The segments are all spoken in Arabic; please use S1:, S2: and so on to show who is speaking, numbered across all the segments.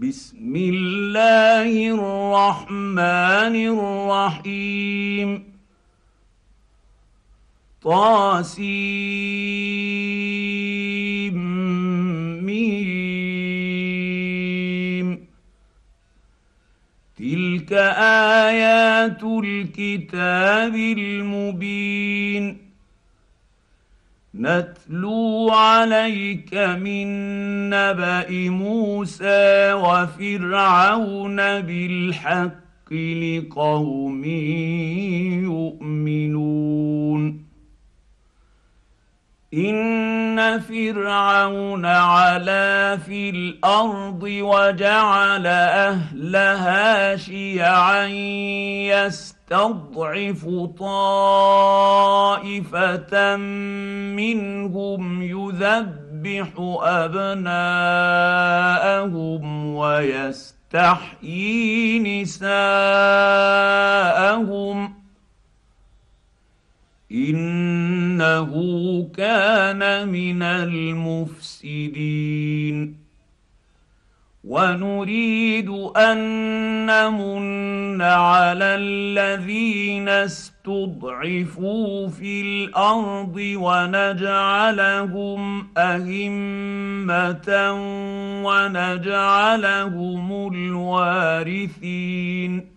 S1: بسم الله الرحمن الرحيم طاسيم تلك آيات الكتاب المبين نتلو عليك من نبأ موسى وفرعون بالحق لقوم يؤمنون إن فرعون علا في الأرض وجعل أهلها شيعا يستضعف طائفة منهم يذبح أبناءهم ويستحيي نساءهم إنه كان من المفسدين ونريد أن نمن على الذين استضعفوا في الأرض ونجعلهم أئمة ونجعلهم الوارثين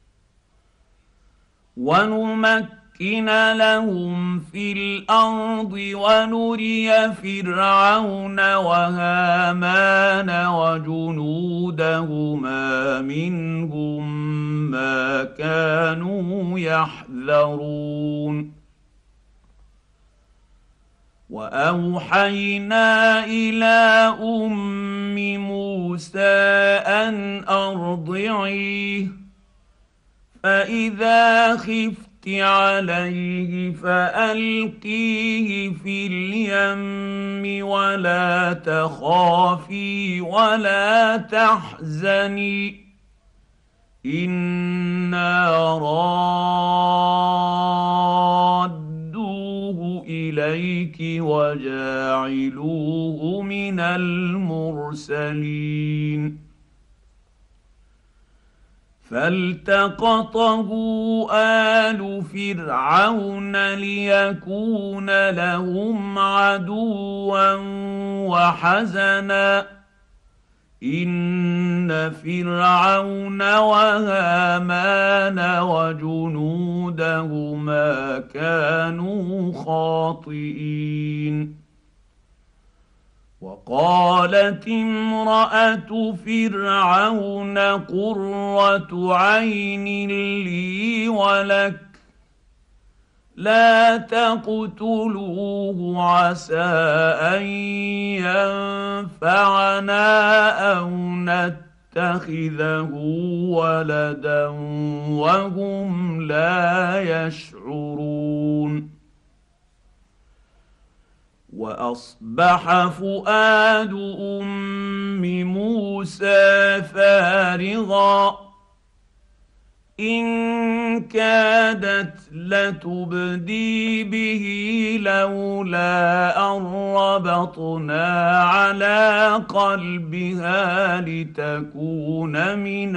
S1: ونمكن لهم في الأرض ونري فرعون وهامان وجنودهما منهم ما كانوا يحذرون وأوحينا إلى أم موسى أن أرضعيه فإذا خفت عليه فألقيه في اليم ولا تخافي ولا تحزني إنا رادوه إليك وجاعلوه من المرسلين فالتقطه آل فرعون ليكون لهم عدوا وحزنا إن فرعون وهامان وجنودهما كانوا خاطئين وقالت امرأة فرعون قرة عين لي ولك لا تقتلوه عسى أن ينفعنا أو نتخذه ولدا وهم لا يشعرون وأصبح فؤاد أم موسى فارغا إن كادت لتبدي به لولا أن ربطنا على قلبها لتكون من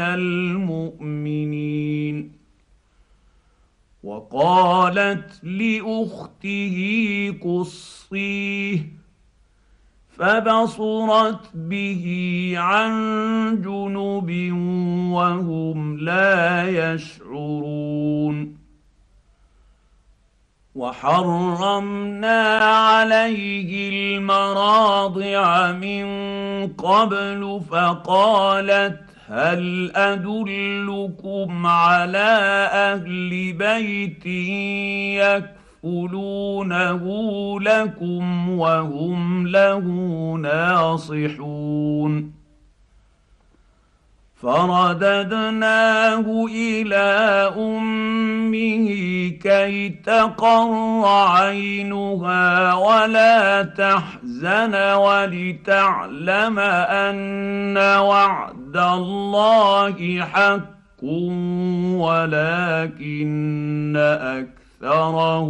S1: المؤمنين وقالت لأخته قصيه فبصرت به عن جنب وهم لا يشعرون وحرمنا عليه المراضع من قبل فقالت هل أدلكم على أهل بيت يكفلونه لكم وهم له ناصحون فرددناه إلى أمه كي تقر عينها ولا تحزن ولتعلم أن وعد الله حق ولكن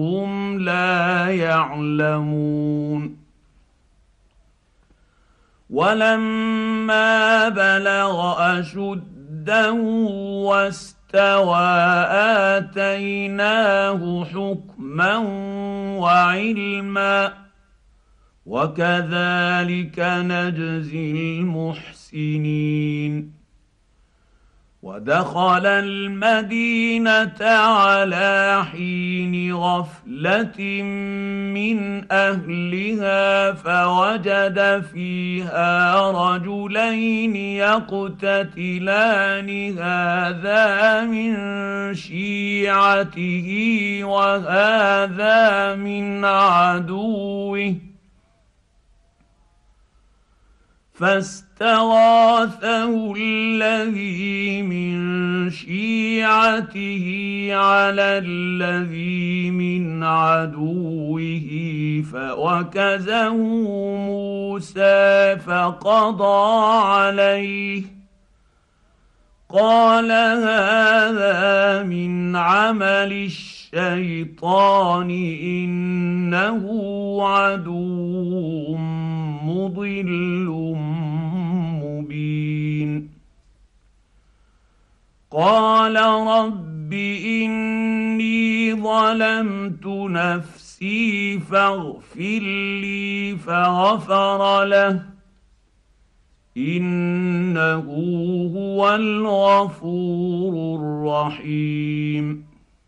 S1: أكثرهم لا يعلمون ولما بلغ أشده واستوى آتيناه حكما وعلما وكذلك نجزي المحسنين. ودخل المدينة على حين غفلة من أهلها فوجد فيها رجلين يقتتلان هذا من شيعته وهذا من عدوه فاستغاثه الذي من شيعته على الذي من عدوه فوكزه موسى فقضى عليه قال هذا من عمل الشيطان إنه عدو مضل مبين. قال رب إني ظلمت نفسي فاغفر لي فغفر له إنه هو الغفور الرحيم.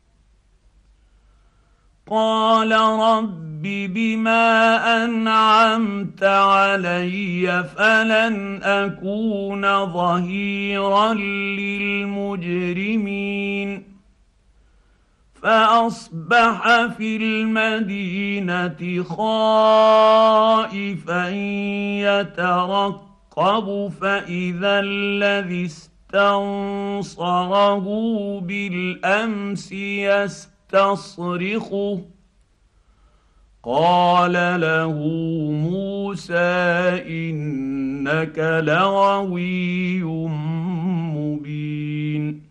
S1: قال رب بما أنعمت علي فلن أكون ظهيرا للمجرمين. فأصبح في المدينة خائفا يترقب فإذا الذي استنصره بالأمس يستصرخه قال له موسى إنك لغوي مبين.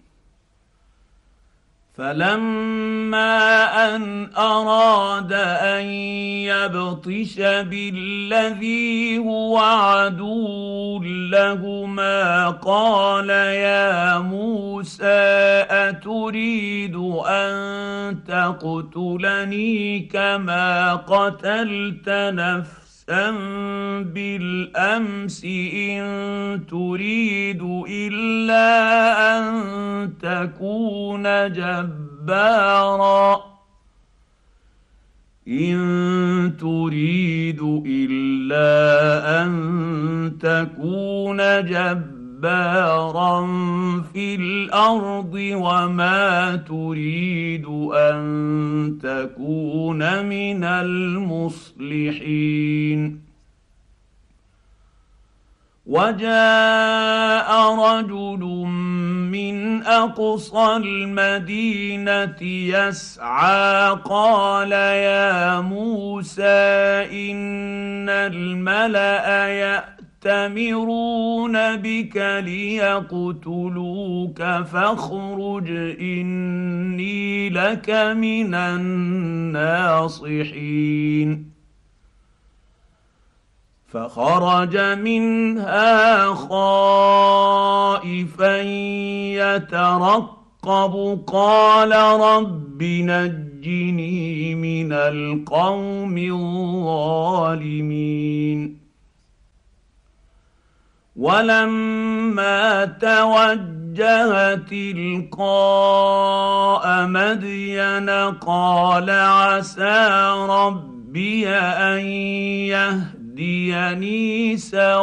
S1: فلما أن أراد أن يبطش بالذي هو عدو لهما قال يا موسى أتريد أن تقتلني كما قتلت نفسا بالأمس إن تريد إلا أن تكون جبارا في الأرض وما تريد أن تكون من المصلحين. وجاء رجل من أقصى المدينة يسعى قال يا موسى إن الملأ يأتمرون بك ليقتلوك فاخرج إني لك من الناصحين. فخرج منها خائفا يترقب قال رب نجني من القوم الظالمين. ولما توجه تلقاء مدين قال عسى ربي أن يهديني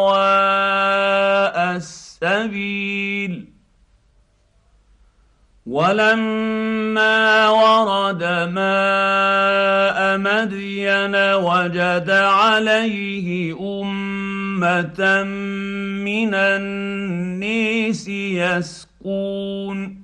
S1: سواء السبيل. ولما ورد ماء مدين وجد عليه أمة من الناس يسقون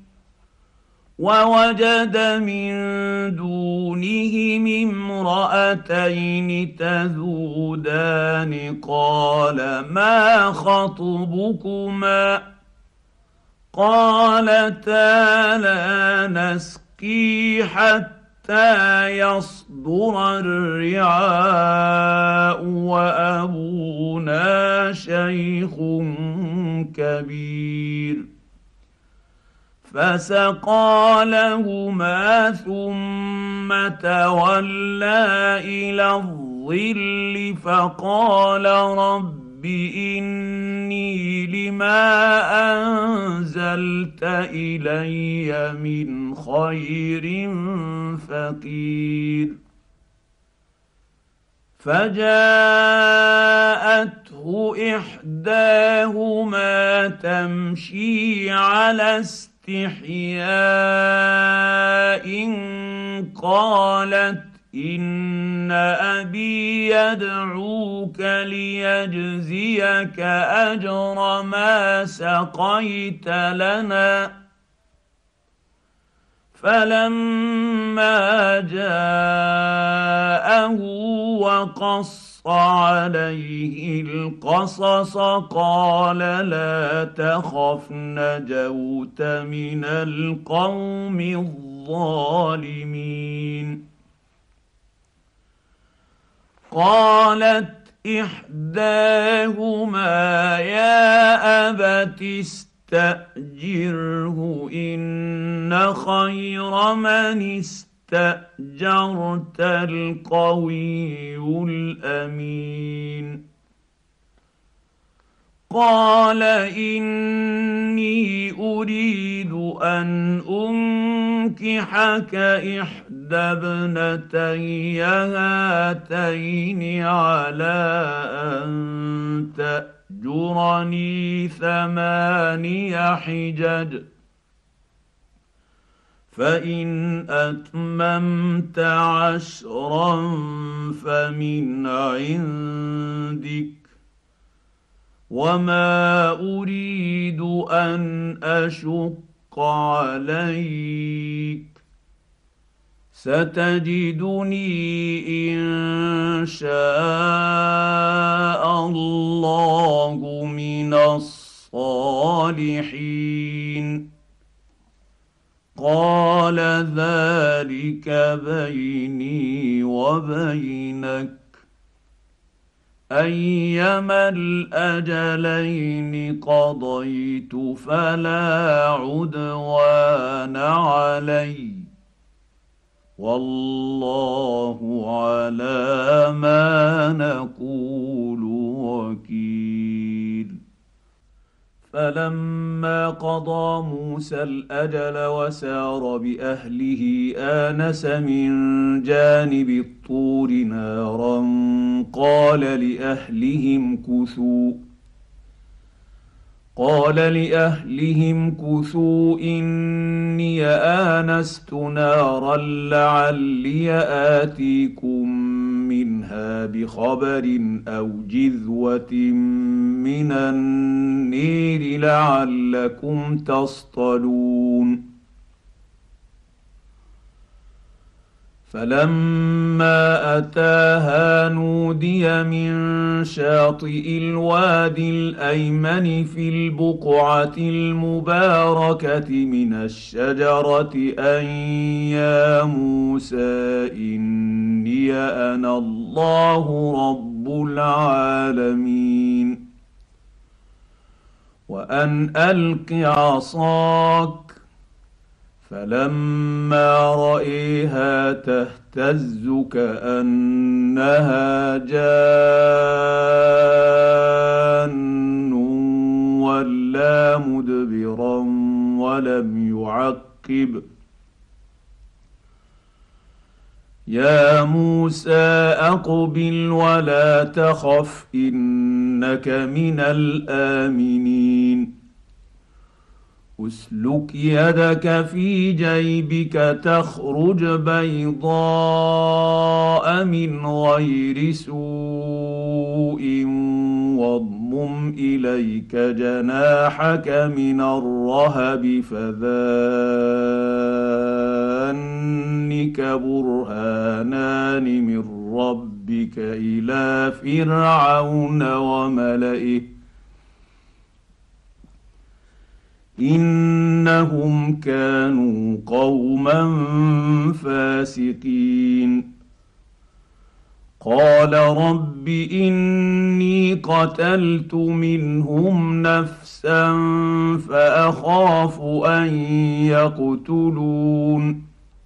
S1: ووجد من دونهم امرأتين تذودان قال ما خطبكما قالتا لا نسقي حتى حتى يصدر الرعاء وأبونا شيخ كبير. فسقى لهما ثم تولى إلى الظل فقال رب إني لما أنزلت إلي من خير فقير. فجاءته إحداهما تمشي على استحياء قالت إن أبي يدعوك ليجزيك أجر ما سقيت لنا. فلما جاءه وقص عليه القصص قال لا تخف نجوت من القوم الظالمين. قالت إحداهما يا أبت استأجره إن خير من استأجرت القوي الأمين. قال إني أريد أن أنكحك إحدى ابنتي هاتين على أن تأجرني 8 حجج فإن أتممت 10 فمن عندك وما أريد أن أشق عليك ستجدني إن شاء الله من الصالحين. قال ذلك بيني وبينك أيما الأجلين قضيت فلا عدوان علي والله على ما نقول وكيل. فلما قضى موسى الأجل وسار بأهله آنس من جانب الطور نارا قال لأهلهم كثوا إني آنست نارا لعلي آتيكم منها بخبر أو جذوة من النير لعلكم تصطلون. فلما أتاها نودي من شاطئ الوادي الأيمن في البقعة المباركة من الشجرة أن يا موسى إني أنا الله رب العالمين وأن ألق عصاك. فلما رأيها تهتز كأنها جان ولا مدبرا ولم يعقب. يا موسى أقبل ولا تخف إنك من الآمنين. اسلك يدك في جيبك تخرج بيضاء من غير سوء واضمم إليك جناحك من الرهب فذانك برهانان من ربك إلى فرعون وملئه إن انهم كانوا قوما فاسقين. قال رب اني قتلت منهم نفسا فاخاف ان يقتلون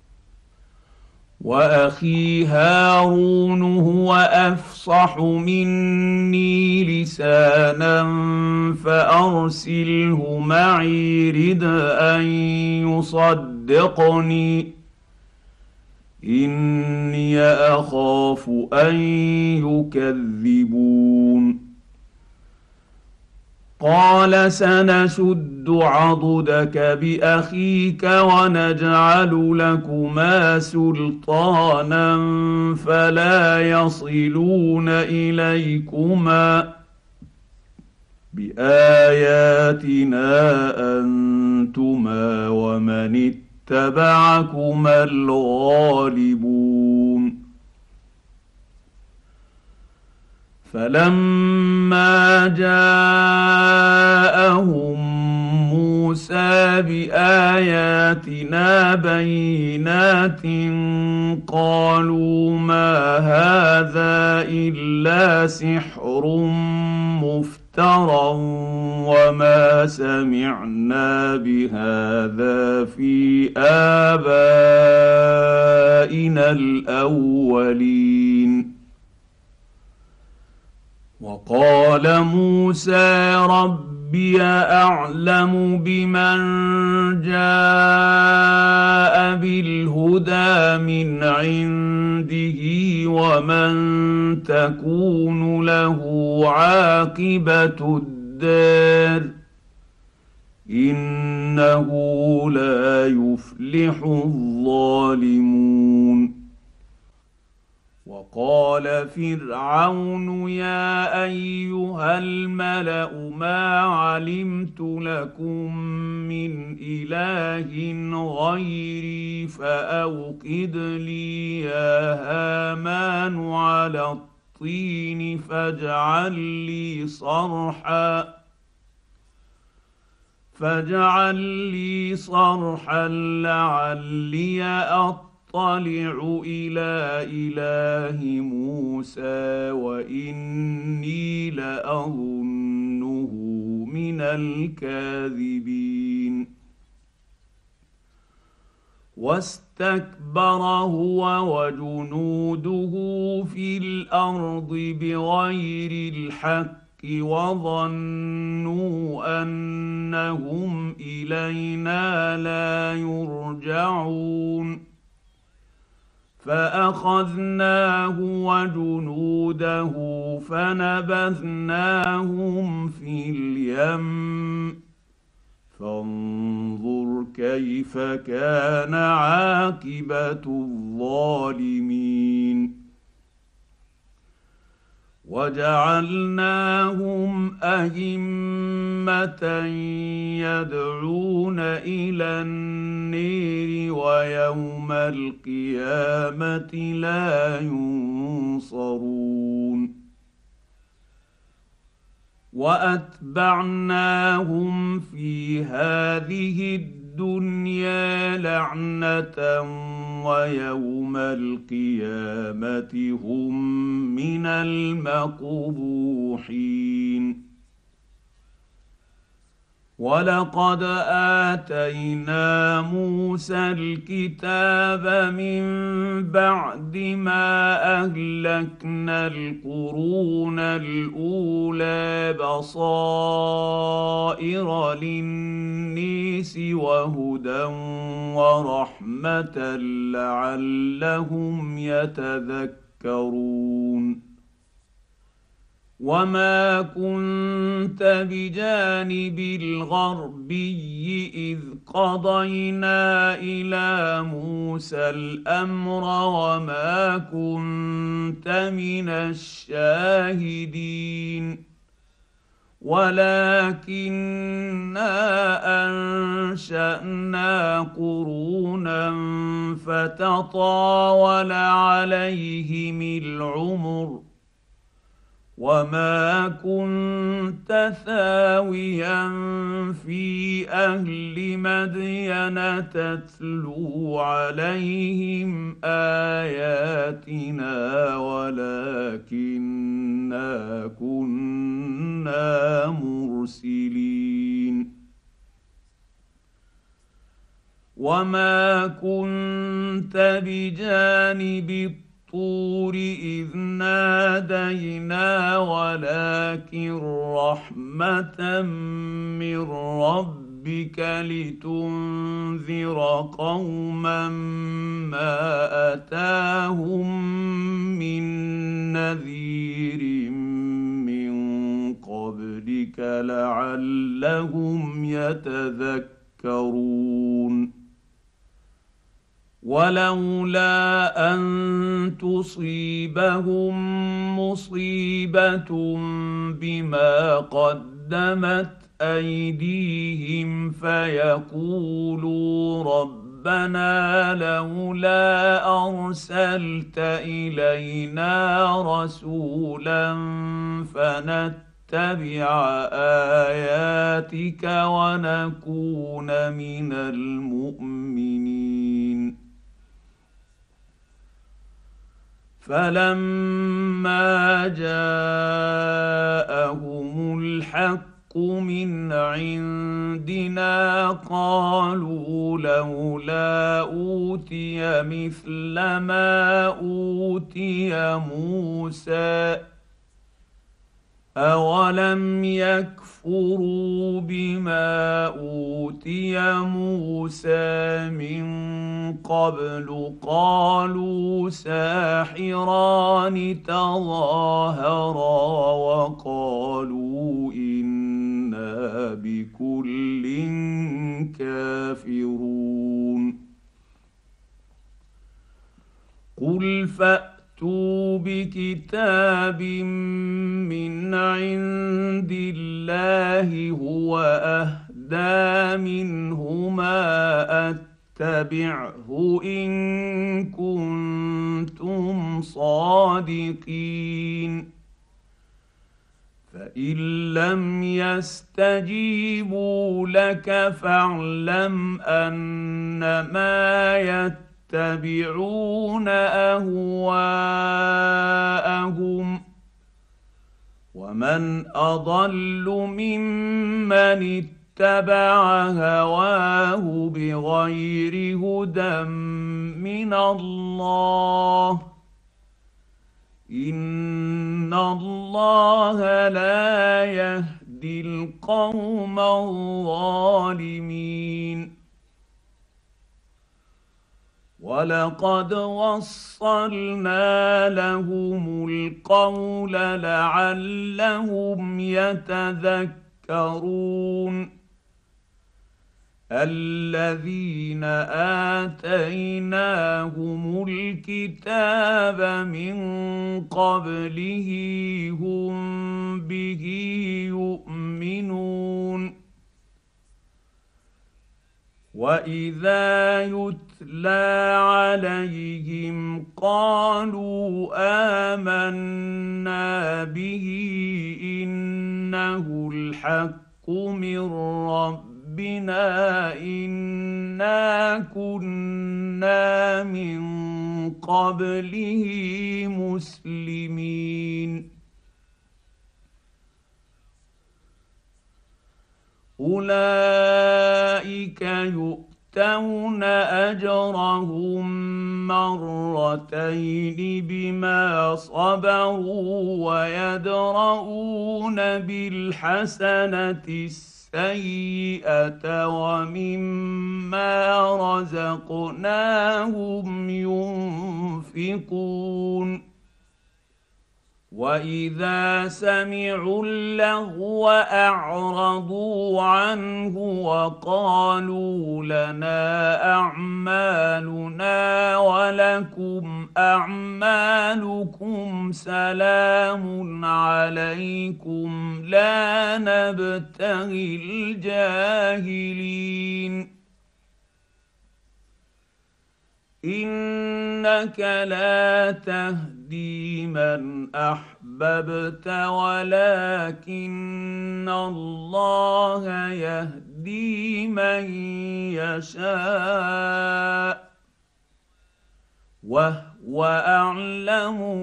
S1: واخي هارون هو افصح مني لسانا فارسله معي رد ان يصدقني اني اخاف ان يكذبون. قال سنشد عضدك باخيك ونجعل لكما سلطانا فلا يصلون اليكما باياتنا انتما ومن اتبعكما الغالبون. فلما جاءهم موسى باياتنا بينات قالوا ما هذا الا سحر مفترى وما سمعنا بهذا في آبائنا الأولين. وقال موسى ربي أعلم بمن جاء بالهدى من عنده ومن تكون له عاقبة الدار إنه لا يفلح الظالمون. وقال فرعون يا أيها الملأ ما علمت لكم من إله غيري فأوقد لي يا هامان على الطين فاجعل لي صرحا لعلي أطلع إلى إله موسى وإني لأظنه من الكاذبين. واستكبر هو وجنوده في الأرض بغير الحق وظنوا أنهم إلينا لا يرجعون فأخذناه وجنوده فنبذناهم في اليم فانظر كيف كان عاقبة الظالمين. وجعلناهم أئمة يدعون إلى النير ويوم القيامة لا ينصرون. وأتبعناهم في هذه الدنيا لعنة ويوم القيامة هم من المقبوحين. ولقد آتينا موسى الكتاب من بعد ما أهلكنا القرون الأولى بصائر للناس وهدى ورحمة لعلهم يتذكرون. وما كنت بجانب الغربي إذ قضينا إلى موسى الأمر وما كنت من الشاهدين ولكننا أنشأنا قرونا فتطاول عليهم العمر وما كنت ثاويا في اهل مدين تتلو عليهم اياتنا ولكنا كنا مرسلين وما كنت بجانب الطور إذ نادينا ولكن رحمة من ربك لتنذر قوما ما أتاهم من نذير من قبلك لعلهم يتذكرون ولولا ان تصيبهم مصيبه بما قدمت ايديهم فيقولوا ربنا لولا ارسلت الينا رسولا فنتبع اياتك ونكون من المؤمنين فلما جاءهم الحق من عندنا قالوا لولا اوتي مثل ما اوتي موسى أولم يكفروا بما أوتي موسى من قبل قالوا ساحران تظاهرا وقالوا إنا بكل كافرون قل فأتوا بكتاب من عند الله هو أهدى منهما أتبعه إن كنتم صادقين فإن لم يستجيبوا لك فاعلم أنما يتبعون أهواءهم ومن أضل ممن اتبع هواه بغير هدى من الله إن الله لا يهدي القوم الظالمين ولقد وصلنا لهم القول لعلهم يتذكرون الذين آتيناهم الكتاب من قبله هم به يؤمنون وإذا يتلى عليهم قالوا آمنا به إنه الحق من ربنا إنا كنا من قبله مسلمين أولئك يؤتون أجرهم مرتين بما صبروا ويدرؤون بالحسنة السيئة ومما رزقناهم ينفقون وإذا سمعوا اللغو أعرضوا عنه وقالوا لنا أعمالنا ولكم أعمالكم سلام عليكم لا نبتغي الجاهلين إنك لا تهدي من أحببت احببت ولكن الله يهدي من يشاء وهو اعلم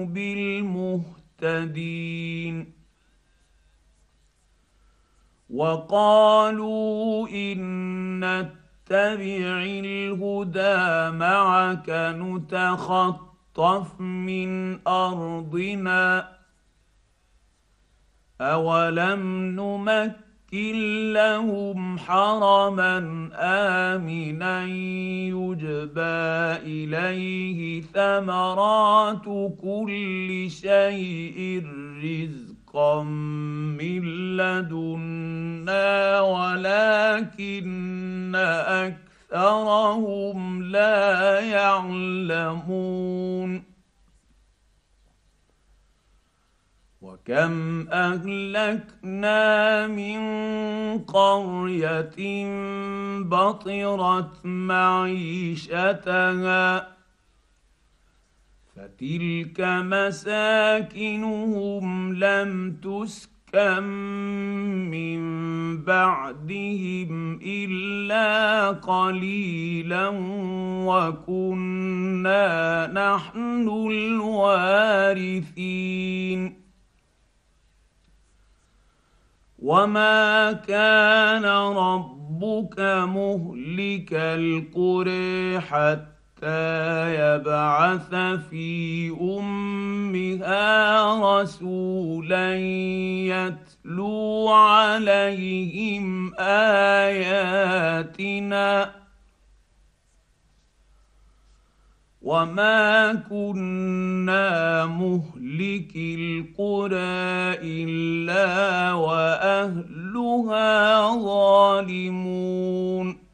S1: بالمهتدين. وقالوا إن نتبع الهدى معك نتخطف من أرضنا أولم نمكن لهم حرما آمنا يجبى إليه ثمرات كل شيء رزقا من لدنا ولكن أكثرهم لا يعلمون. وكم أهلكنا من قرية بطرت معيشتها فتلك مساكنهم لم تسكن من بعدهم إلا قليلا وكنا نحن الوارثين. وما كان ربك مهلك القرى حتى يبعث في أمها رسولا يتلو عليهم آياتنا وما كنا مهلك القرى إلا وأهلها ظالمون.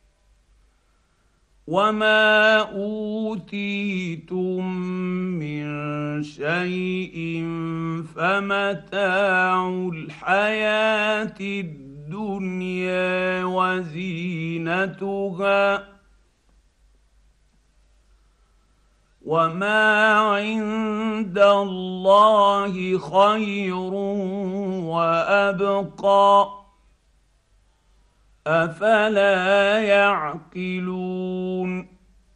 S1: وما أوتيتم من شيء فمتاع الحياة الدنيا وزينتها وما عند الله خير وأبقى أفلا يعقلون.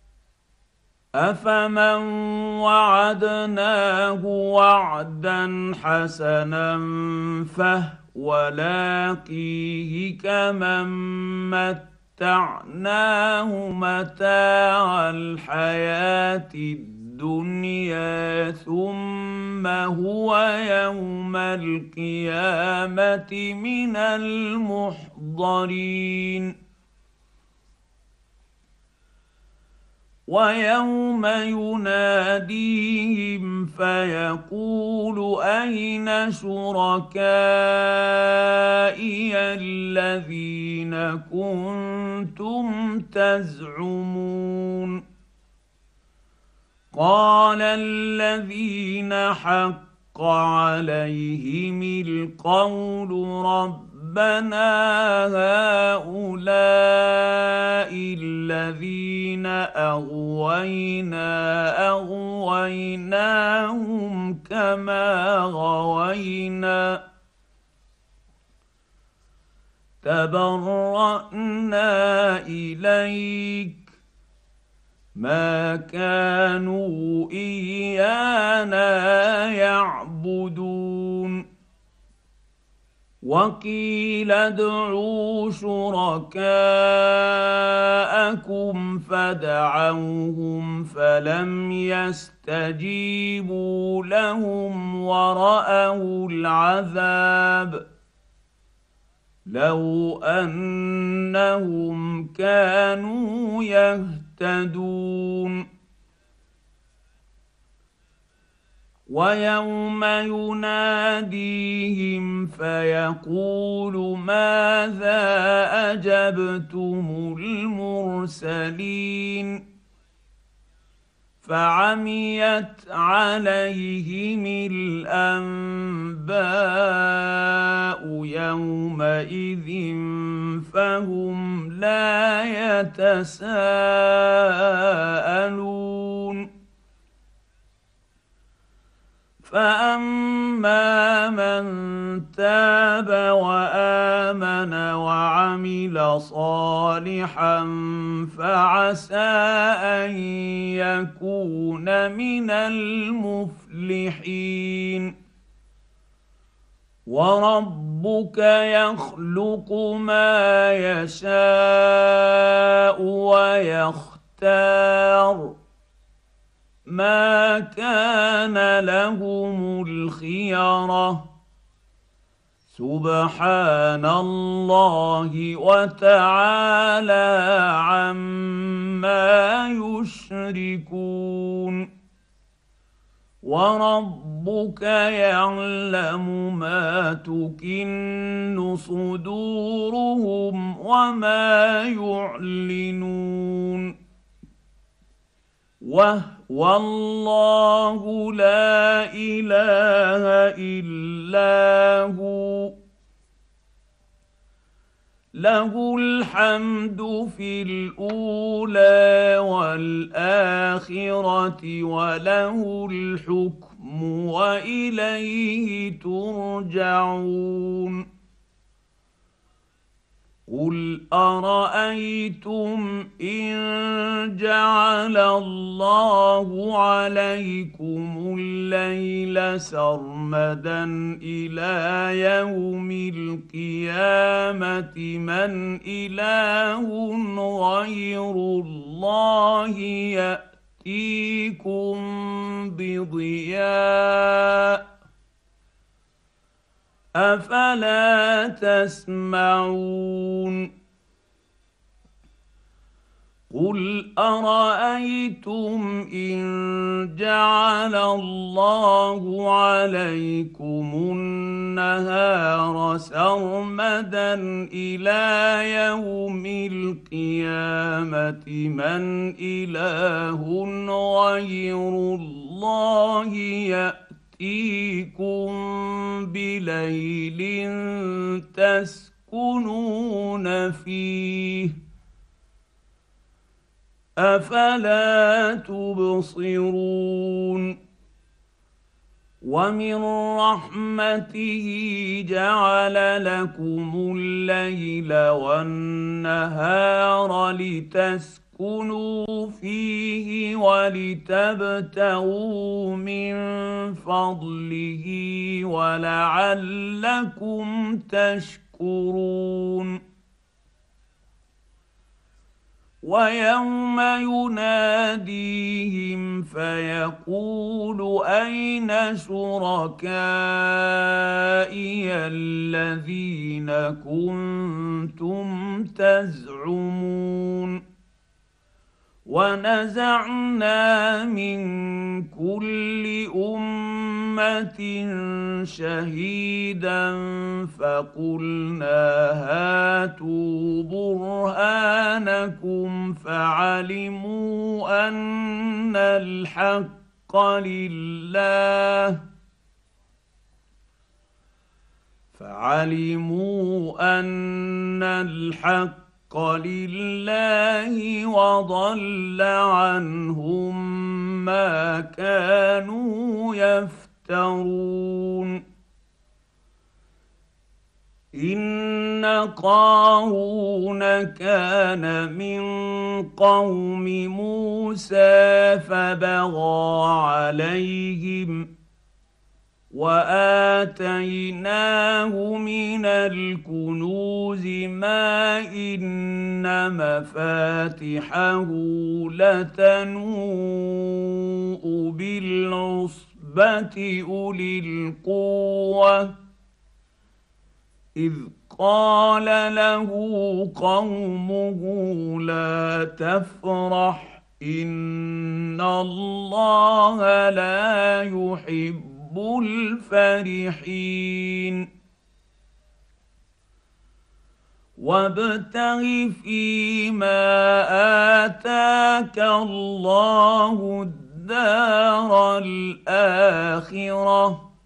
S1: أفمن وعدناه وعدا حسنا فهو لاقيه كمن متعناه متاع الحياة الدنيا ثم هو يوم القيامة من المحضرين. ويوم يناديهم فيقول أين شركائي الذين كنتم تزعمون قال الذين حق عليهم القول ربنا هؤلاء الذين أغويناهم كما غوينا تبرأنا إليك ما كانوا إيانا يعبدون. وقيل ادعوا شركاءكم فدعوهم فلم يستجيبوا لهم ورأوا العذاب لو أنهم كانوا يهتدون. ويوم يناديهم فيقول ماذا أجبتم المرسلين فعميت عليهم الأنباء يومئذ فهم لا يتساءلون فاما من تاب وامن وعمل صالحا فعسى ان يكون من المفلحين. وربك يخلق ما يشاء ويختار ما كان لهم الخيره سبحان الله وتعالى عما يشركون. وربك يعلم ما تكن صدورهم وما يعلنون وهو الله لا اله الا هو له الحمد في الاولى والاخره وله الحكم واليه ترجعون. قل ارايتم ان جعل الله عليكم الليل سرمدا الى يوم القيامه من اله غير الله ياتيكم بضياء افلا تسمعون. قل ارايتم ان جعل الله عليكم النهار سرمدا الى يوم القيامه من اله غير الله ياتيكم بليل تسكنون فيه افلا تبصرون. ومن رحمته جعل لكم الليل والنهار لتسكنوا فيه ولتبتغوا من فضله ولعلكم تشكرون. ويوم يناديهم فيقول اين شركائي الذين كنتم تزعمون. ونزعنا من كل امه شهيدا فقلنا هاتوا برهانكم فعلموا ان الحق لله وضل عنهم ما كانوا يفترون. ان قارون كان من قوم موسى فبغى عليهم واتيناه من الكنوز ما ان مفاتحه لتنوء بالعصبه اولي القوه اذ قال له قومه لا تفرح ان الله لا يحب الفرحين. وابتغ فيما آتاك الله الدار الآخرة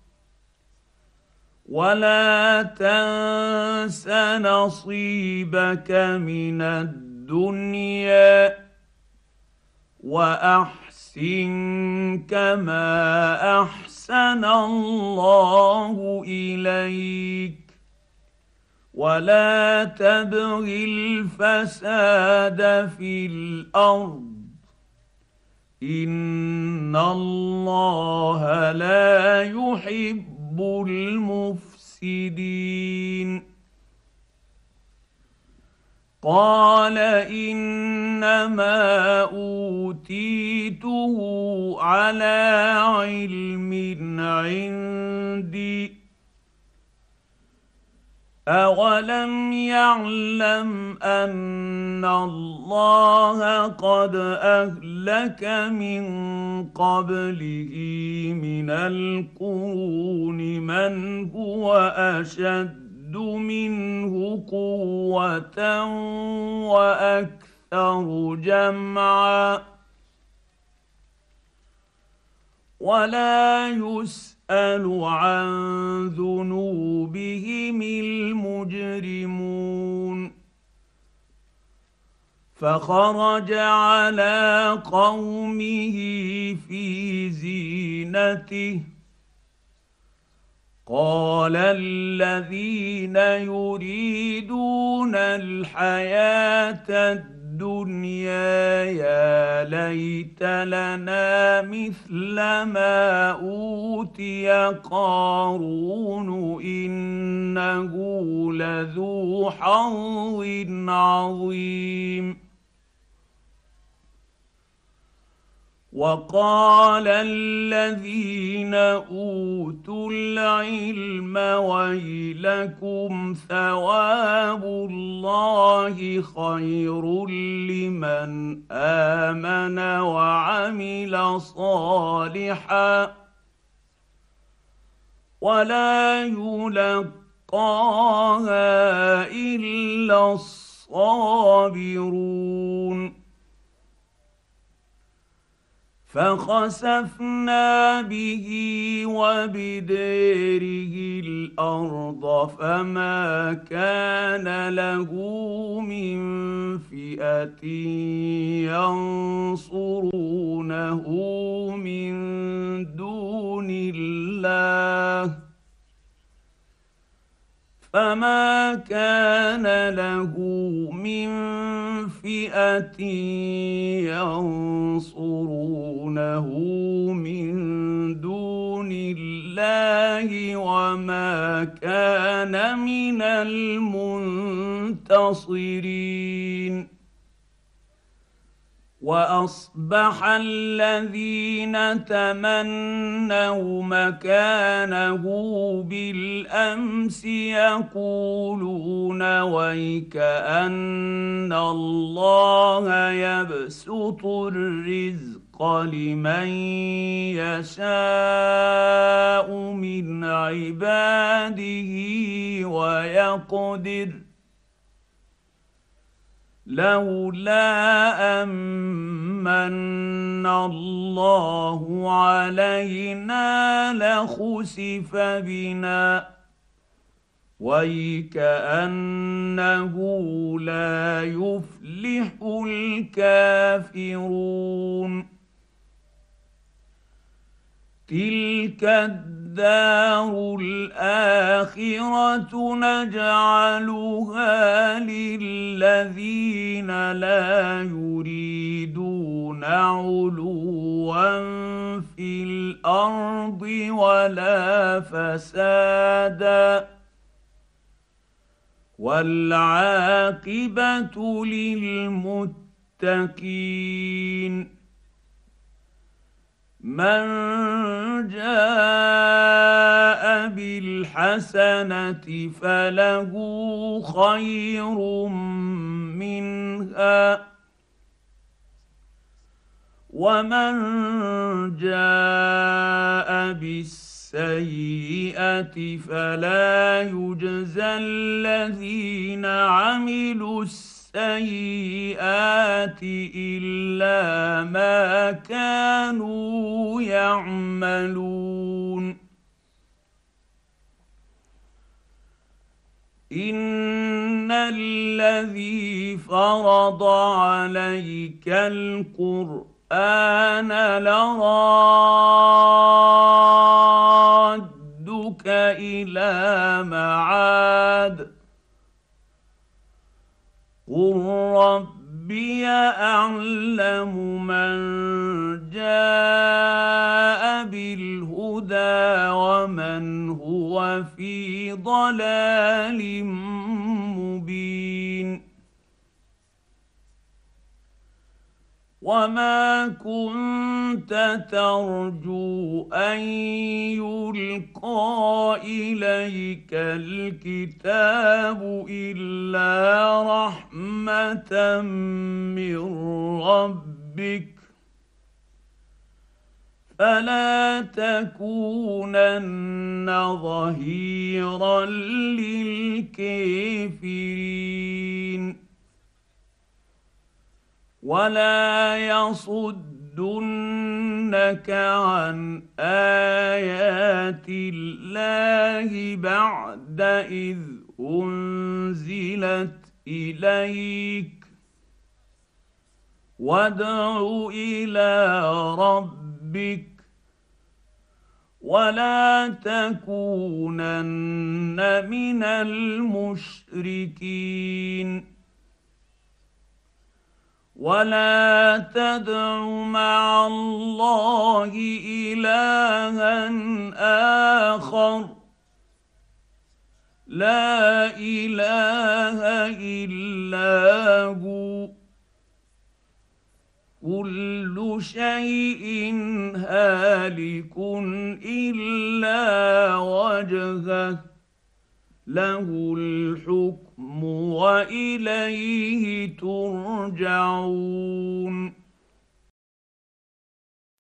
S1: ولا تنس نصيبك من الدنيا وأحسن كما احسن الله اليك ولا تبغ الفساد في الارض ان الله لا يحب المفسدين. قال انما اوتيته على علم عندي اولم يعلم ان الله قد اهلك من قبله من القرون من هو اشد منه قوه واكثر جمعا ولا يسأل عن ذنوبهم المجرمون. فخرج على قومه في زينته قال الذين يريدون الحياة الدنيا يا ليت لنا مثل ما أوتي قارون إنه لذو حظ عظيم. وقال الذين اوتوا العلم ويلكم ثواب الله خير لمن امن وعمل صالحا ولا يلقاها الا الصابرون. فخسفنا به وبداره الارض فما كان له من فئه ينصرونه من دون الله فما كان له من فئة ينصرونه من دون الله وما كان من المنتصرين. واصبح الذين تمنوا مكانه بالامس يقولون ويك ان الله يبسط الرزق لمن يشاء من عباده ويقدر لولا أمن الله علينا لخسف بنا ويكأنه لا يفلح الكافرون. تلك الدار الآخرة نجعلها للذين لا يريدون علوا في الأرض ولا فسادا والعاقبة للمتقين. من جاء بالحسنة فله خير منها ومن جاء بالسيئة فلا يجزى الذين عملوا السيئات إلا ما كانوا يعملون. إن الذي فرض عليك القرآن القرآن لرادك إلى معاد قل ربي أعلم من جاء بالهدى ومن هو في ضلال مبين وما كنت ترجو أن يلقى إليك الكتاب إلا رحمة من ربك فلا تكونن ظهيرا للكافرين ولا يصدنك عن آيات الله بعد إذ أنزلت إليك وادع إلى ربك ولا تكونن من المشركين ولا تدع مع الله إلها آخر لا إله إلا هو كل شيء هالك إلا وجهه له الحكم وإليه ترجعون